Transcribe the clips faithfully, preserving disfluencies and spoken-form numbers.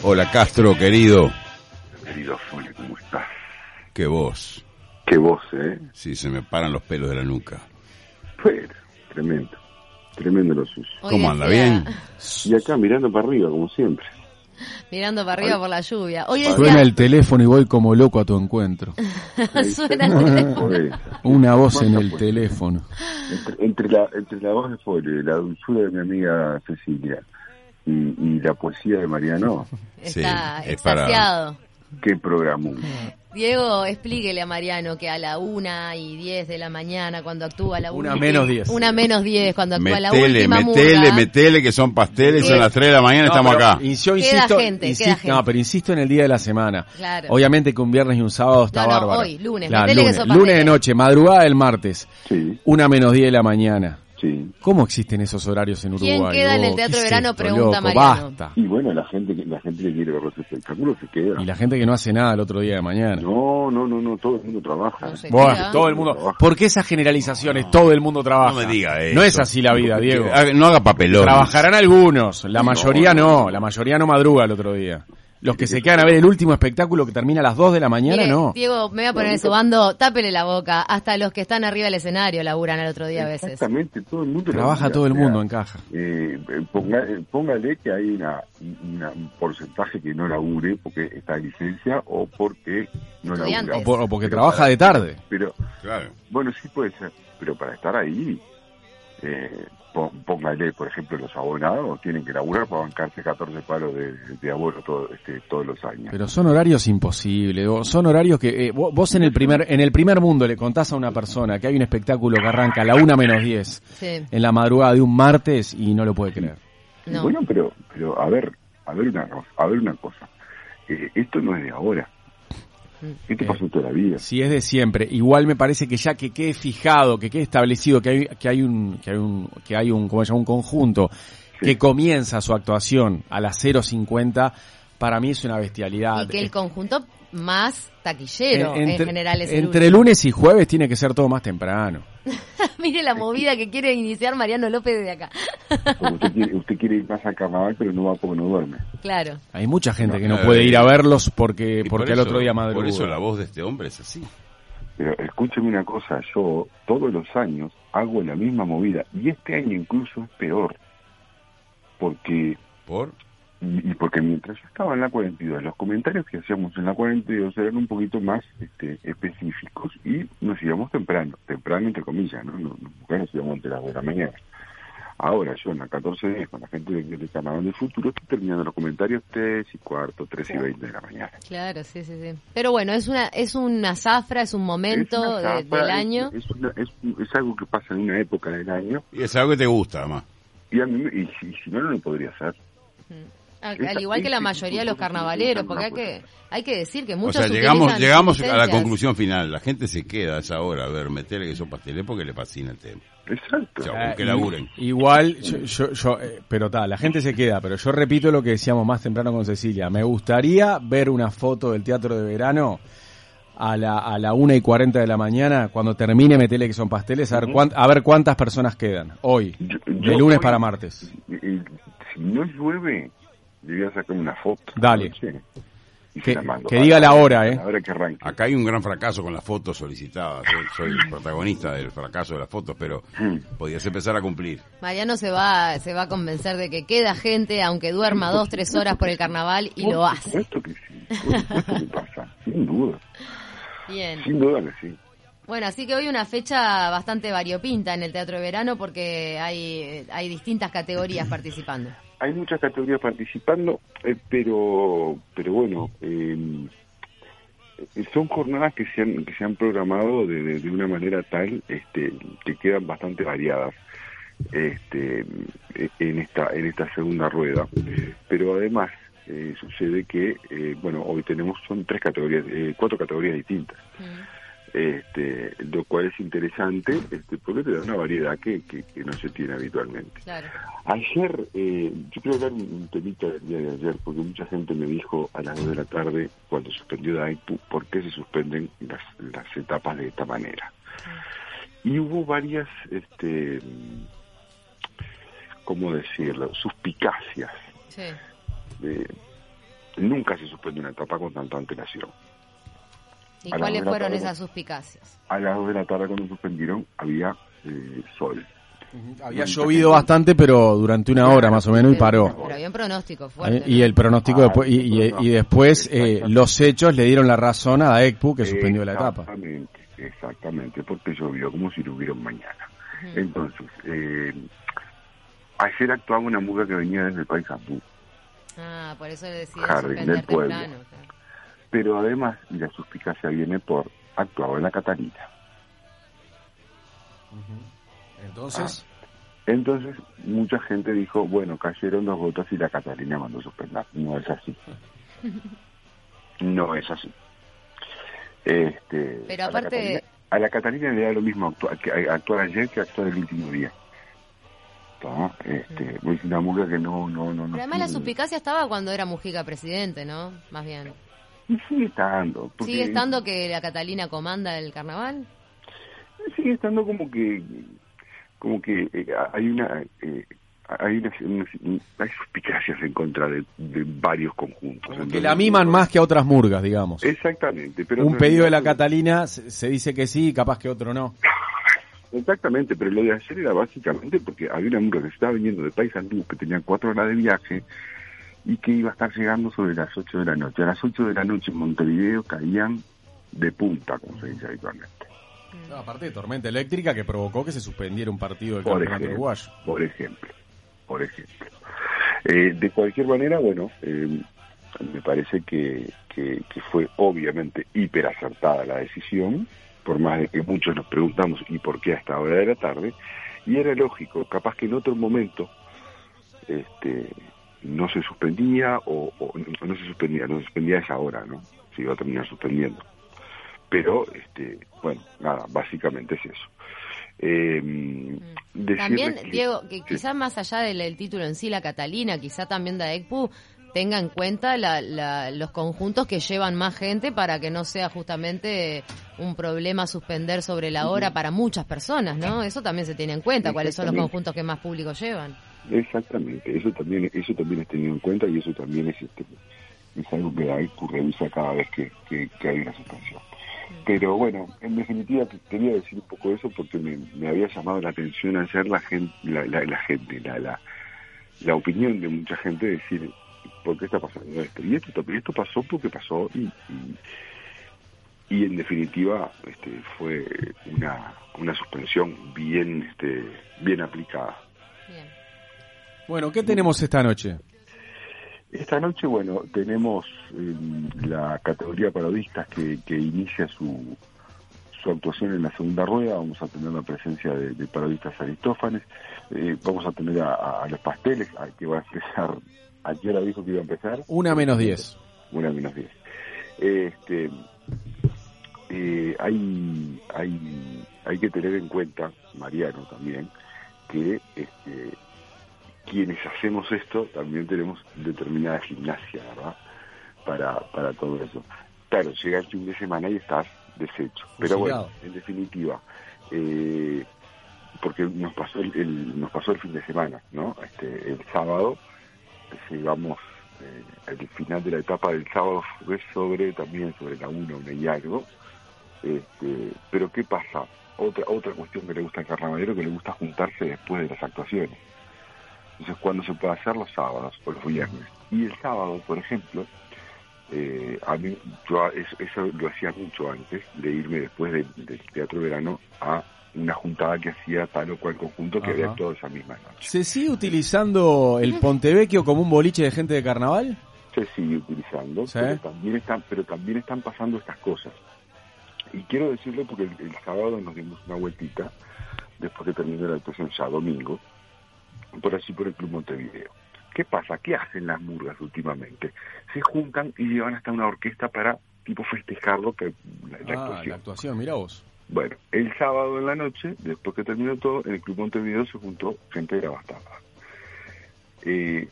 Hola Castro, querido. Querido Fole, ¿cómo estás? Qué voz. Qué voz, ¿eh? Sí, se me paran los pelos de la nuca. Pues, tremendo. Tremendo lo suyo. ¿Cómo anda? ¿Bien? Y acá mirando para arriba, como siempre. Mirando para arriba por la lluvia. Hoy Suena decía... el teléfono y voy como loco a tu encuentro. Suena el teléfono. Una voz en el teléfono. Entre, entre, la, entre la voz de Fole, la dulzura de mi amiga Cecilia y, y la poesía de Mariano. Está Sí, es extasiado. Qué programa. Diego, explíquele a Mariano que a la una y diez de la mañana, cuando actúa la Una última- menos diez. Una menos diez, cuando actúa la Metele, última metele, murga. metele, que son pasteles, Sí. son las tres de la mañana, No, estamos pero acá. y yo Queda insisto, gente, insisto- queda gente. No, pero insisto en el día de la semana. Claro. Obviamente que un viernes y un sábado está No, no, bárbaro. hoy, lunes, Claro, metele que lunes, son lunes de pasteles. noche, madrugada del martes, Sí, una menos diez de la mañana. sí. ¿Cómo existen esos horarios en ¿Quién Uruguay? queda en el vos? Teatro ¿Qué es Verano? esto, Pregunta loco? Mariano. Basta. Y bueno, la gente, que- la gente que quiere ver los espectáculos se queda. Y la gente que no hace nada el otro día de mañana. No, no, no, no, todo el mundo trabaja. No sé. Bueno, queda. todo el mundo. ¿Por qué esas generalizaciones? Todo el mundo trabaja. No me diga eso. No es así la vida, Diego. Haga- No haga papelón. Trabajarán algunos, la mayoría no, no, la mayoría no madruga el otro día. Los que se quedan a ver el último espectáculo que termina a las dos de la mañana, Mire, no. Diego, me voy a poner en su bando, tápele la boca. Hasta los que están arriba del escenario laburan al otro día a veces. Exactamente, todo el mundo Trabaja labura, todo el o sea, mundo en caja. Eh, eh, ponga- eh, póngale que hay una, una- un porcentaje que no labure porque está de licencia o porque no Estudiantes. labura. O, por- o porque Pero trabaja para- de tarde. Pero, Claro. bueno, sí puede ser, pero para estar ahí, eh, pó- póngale, por ejemplo, los abonados tienen que laburar para bancarse catorce palos de, de abono todo, este, todos los años. Pero son horarios imposibles. o- Son horarios que eh, vos, vos en el primer en el primer mundo le contás a una persona que hay un espectáculo que arranca a la una menos diez Sí, en la madrugada de un martes y no lo puede creer. no. Bueno, pero, pero a ver, a ver una cosa, a ver una cosa. Eh, esto no es de ahora. Esto Eh, pasó toda la vida. Si es de siempre, igual me parece que ya que quede fijado, que quede establecido que hay que hay un que hay un que hay un ¿cómo se llama? Un conjunto Sí. que comienza su actuación a las cero cincuenta, para mí es una bestialidad. Y que el conjunto más taquillero en, general es el entre último. lunes y jueves tiene que ser todo más temprano. Mire la movida que quiere iniciar Mariano López desde acá. Como usted quiere, usted quiere ir más a carnaval, pero no va porque no duerme. Claro. Hay mucha gente No, que no no, puede eh, ir a verlos porque Y porque por el eso- otro día madruga. Por eso la voz de este hombre es así. Pero escúcheme una cosa, yo todos los años hago la misma movida y este año incluso es peor. Porque ¿Por? y, y porque mientras yo estaba en la cuarenta y dos, los comentarios que hacíamos en la cuarenta y dos eran un poquito más este, específicos y nos íbamos temprano, temprano entre comillas, ¿no? Nos, nos, nos íbamos entre las dos de la mañana. Ahora yo en la catorce diez con la gente del de Carnaval del Futuro estoy terminando los comentarios tres y cuarto, tres y veinte de la mañana. Claro, sí, sí, sí. Pero bueno, es una es una zafra, es un momento Es una de- zafra, del es- año. Es, una- es, es algo que pasa en una época del año Y es algo que te gusta, además. y, a mí, me- y, si, si no, no lo podría hacer. Al, Esa- al igual que la ese mayoría de los tipo de cosas carnavaleros, no porque hay puede que hay que decir que O muchos sea, llegamos utilizan llegamos a la licencias. conclusión final. La gente se queda a esa hora a ver, meterle que son pasteles porque le fascina el tema. Exacto. O sea, Eh, porque laburen. Igual, yo, yo, yo, eh, pero tal, la gente se queda, pero yo repito lo que decíamos más temprano con Cecilia. Me gustaría ver una foto del Teatro de Verano a la, a la una y cuarenta de la mañana, cuando termine Metele que son pasteles, a ver, cuánt- a ver cuántas personas quedan hoy, Yo- de yo lunes hoy- para martes. y- y si no llueve, le voy a sacar una foto. Dale. Sí. Y Que- se la mando. que diga la hora, ¿eh? A la hora que arranque. Acá hay un gran fracaso con las fotos solicitadas. Yo soy el protagonista del fracaso de las fotos, pero Mm. podías empezar a cumplir. Mariano se va se va a convencer de que queda gente, aunque duerma dos, tres horas por el carnaval, y lo Por hace. supuesto que sí. Por supuesto que pasa. Sin duda. Bien. Sin duda que sí. Bueno, así que hoy una fecha bastante variopinta en el Teatro de Verano porque hay, hay distintas categorías participando. Hay muchas categorías participando, eh, pero pero bueno, eh, eh, son jornadas que se han que se han programado de, de, de una manera tal este, que quedan bastante variadas este, en esta en esta segunda rueda. Pero además eh, sucede que eh, bueno, hoy tenemos son tres categorías, eh, cuatro categorías distintas. Este, lo cual es interesante este, porque te da una variedad que, que, que no se tiene habitualmente. Claro. Ayer, eh, yo quiero hablar un, un temita del día de ayer, porque mucha gente me dijo a las dos de la tarde, cuando suspendió Daipu, por qué se suspenden las, las etapas de esta manera. Y hubo varias, este, ¿cómo decirlo?, suspicacias. Sí. Eh, nunca se suspendió una etapa con tanta antelación. ¿Y cuáles fueron esas suspicacias? A las dos de la tarde cuando suspendieron había eh, sol. Había llovido bastante, pero durante una hora más o menos y paró. Pero había un pronóstico fuerte. Y el pronóstico ah, después, y, y, y después eh, los hechos le dieron la razón a AECPU que suspendió la etapa. Exactamente, exactamente, porque llovió como si no hubiera un mañana. Uh-huh. Entonces, eh, ayer actuaba una murga que venía desde Paysandú. Ah, por eso le decidí Jardín del Pueblo. Temprano, claro. Pero además, y la suspicacia viene por, actuaba en la Catalina. Uh-huh. Entonces, ah, entonces mucha gente dijo, bueno, cayeron dos gotas y la Catalina mandó suspender. No es así. No es así. Este, Pero aparte, a la, Catalina, a la Catalina le da lo mismo actuar, actuar ayer que actuar el último día. ¿Tá? Este, uh-huh. Es una murga que no, no, no. Pero además no, la suspicacia estaba cuando era Mujica presidente, ¿no? Más bien. Y sigue estando. Porque, ¿Sigue estando que la Catalina comanda el carnaval? Sigue estando como que como que eh, hay una eh, hay una, una, hay suspicacias en contra de, de varios conjuntos. Entonces, que la miman más que a otras murgas, digamos. Exactamente. Pero un pedido de la Catalina se, se dice que sí, capaz que otro no. Exactamente, pero lo de ayer era básicamente porque había una murga que se estaba viniendo de Paysandú, que tenía cuatro horas de viaje y que iba a estar llegando sobre las ocho de la noche. A las ocho de la noche en Montevideo caían de punta, como se dice habitualmente. No, aparte de tormenta eléctrica que provocó que se suspendiera un partido del por campeonato ejemplo, uruguayo. Por ejemplo, por ejemplo. Eh, de cualquier manera, bueno, eh, me parece que, que, que fue obviamente hiper acertada la decisión, por más de que muchos nos preguntamos ¿y por qué a esta hora de la tarde? Y era lógico, capaz que en otro momento este no se suspendía o, o no se suspendía, no se suspendía a esa hora, ¿no? Se iba a terminar suspendiendo. Pero, este bueno, nada, básicamente es eso. Eh, también, que, Diego, que sí. quizás más allá del, del título en sí, la Catalina, quizá también de AECPU tenga en cuenta la, la, los conjuntos que llevan más gente para que no sea justamente un problema suspender sobre la hora para muchas personas, ¿no? Eso también se tiene en cuenta, cuáles son los conjuntos que más público llevan. Exactamente, eso también eso también es tenido en cuenta y eso también es este es algo que AECPU revisa cada vez que, que, que hay una suspensión. Pero bueno, en definitiva quería decir un poco eso porque me, me había llamado la atención ayer la gente, la, la, la gente, la, la, la opinión de mucha gente de decir ¿por qué está pasando esto? Y esto, esto pasó porque pasó y, y, y en definitiva este, fue una, una suspensión bien, este, bien aplicada. Bien. Bueno, ¿qué tenemos esta noche? Esta noche, bueno, tenemos eh, la categoría parodistas que, que inicia su, su actuación en la segunda rueda. Vamos a tener la presencia de, de parodistas Aristófanes. Eh, vamos a tener a, a, a los pasteles, a, que va a empezar. ¿A qué hora dijo que iba a empezar? Una menos diez. Una menos diez. Este, eh, hay, hay, hay que tener en cuenta, Mariano también, que este, quienes hacemos esto también tenemos determinada gimnasia, ¿verdad? Para, para todo eso. Claro, llega el fin de semana y estás deshecho. Pero bueno, en definitiva, eh, porque nos pasó el, el, nos pasó el fin de semana, ¿no? Este, el sábado, llegamos, eh, el final de la etapa del sábado fue sobre, también sobre la una, una y algo. Este, pero ¿qué pasa? Otra, otra cuestión que le gusta al carnavalero, que le gusta juntarse después de las actuaciones. Entonces, ¿cuándo se puede hacer? Los sábados o los viernes. Y el sábado, por ejemplo, eh, a mí, yo eso, eso lo hacía mucho antes de irme después del de Teatro Verano a una juntada que hacía tal o cual conjunto que Ajá. había actuado esa misma noche. ¿Se sigue utilizando el Pontevecchio como un boliche de gente de carnaval? Se sigue utilizando, ¿Sí? pero también están, pero también están pasando estas cosas. Y quiero decirlo porque el, el sábado nos dimos una vueltita, después que terminó la actuación ya domingo, por así por el Club Montevideo. ¿Qué pasa? ¿Qué hacen las murgas últimamente? Se juntan y llevan hasta una orquesta para tipo festejar lo que la, la ah, actuación. la actuación, mirá vos. Bueno, el sábado en la noche, después que terminó todo, en el Club Montevideo se juntó gente de la Bastarda. Eh,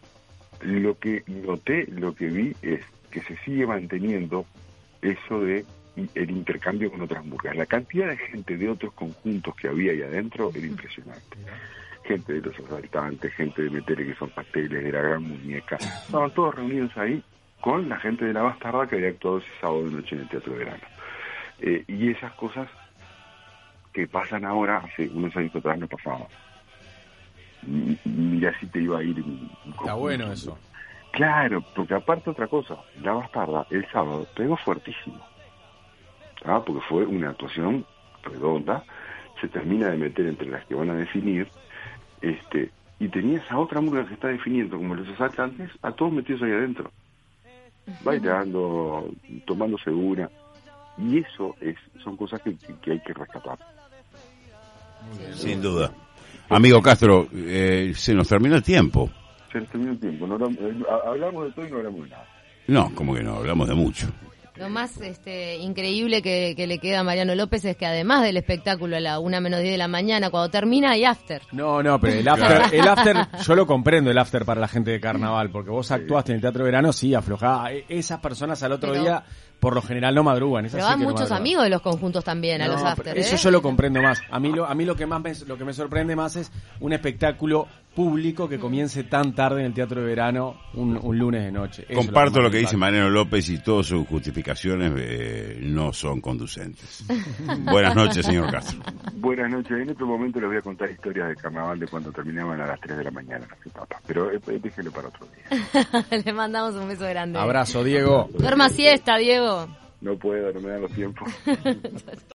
lo que noté, lo que vi es que se sigue manteniendo eso de el intercambio con otras murgas. La cantidad de gente de otros conjuntos que había ahí adentro era impresionante. Gente de los asaltantes, gente de Metere que son pasteles, de la Gran Muñeca, estaban todos reunidos ahí con la gente de La Bastarda que había actuado ese sábado de noche en el Teatro de Verano. Eh, y esas cosas que pasan ahora, hace unos años atrás no pasaban. Mira si te iba a ir. Está bueno eso. Claro, porque aparte otra cosa, La Bastarda el sábado pegó fuertísimo, ¿ah? Porque fue una actuación redonda, se termina de meter entre las que van a definir, este, y tenías a otra murga que está definiendo, como los asaltantes, a todos metidos ahí adentro, bailando, tomándose una, y eso es, son cosas que, que hay que rescatar. Sin duda. Amigo Castro, eh, se nos terminó el tiempo. Se nos terminó el tiempo. No hablamos, hablamos de todo y no hablamos de nada. No, como que no, hablamos de mucho. Lo más este, increíble que, que le queda a Mariano López es que además del espectáculo a la una menos diez de la mañana, cuando termina hay after. No, no, pero el after, el after, yo lo comprendo el after para la gente de carnaval, porque vos actuaste en el Teatro de Verano, sí, aflojá. Esas personas al otro pero, día, por lo general, no madrugan. Esas pero sí van que no muchos madrugan. amigos de los conjuntos también a no, los after. Eso ¿eh? yo lo comprendo más. A mí lo, a mí lo que más me, lo que me sorprende más es un espectáculo público que comience tan tarde en el Teatro de Verano un, un lunes de noche. Eso Comparto lo que, lo que dice Mariano López y todas sus justificaciones eh, no son conducentes. Buenas noches, señor Castro. Buenas noches. En otro momento les voy a contar historias de carnaval de cuando terminaban a las tres de la mañana las etapas, pero eh, déjenlo para otro día. Le mandamos un beso grande. Abrazo, Diego. Duerma siesta, Diego. No puedo, no me dan los tiempos.